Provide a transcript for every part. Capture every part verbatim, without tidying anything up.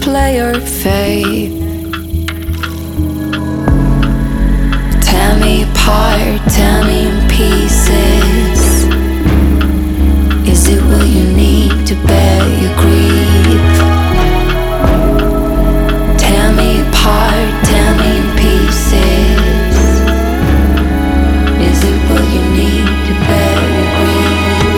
play your fate. Tear me apart, tear me in pieces. Is it what you need to bear your grief? Tear me apart, tear me in pieces. Is it what you need to bear your grief?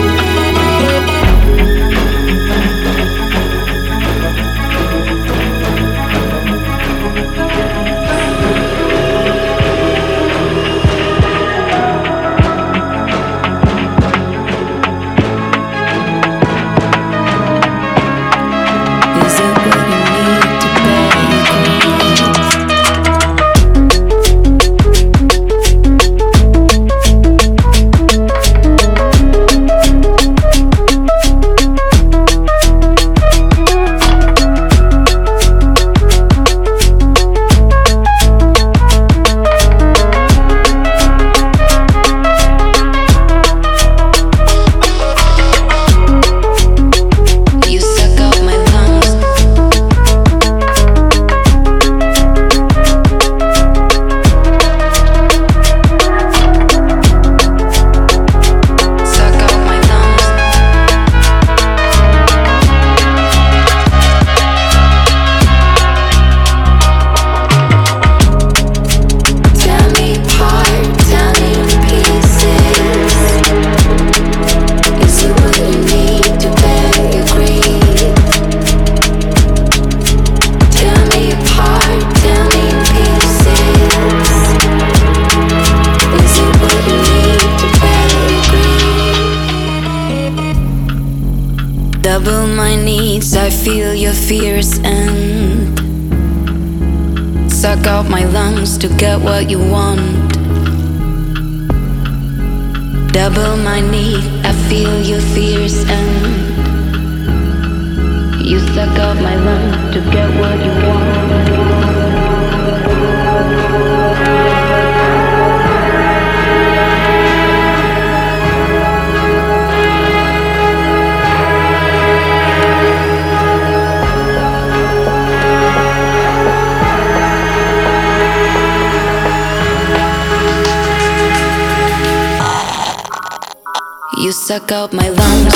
Double my needs, I feel your fears end. Suck out my lungs to get what you want. Double my need, I feel your fears end. You suck out my lungs to get what you want. You suck out my lungs.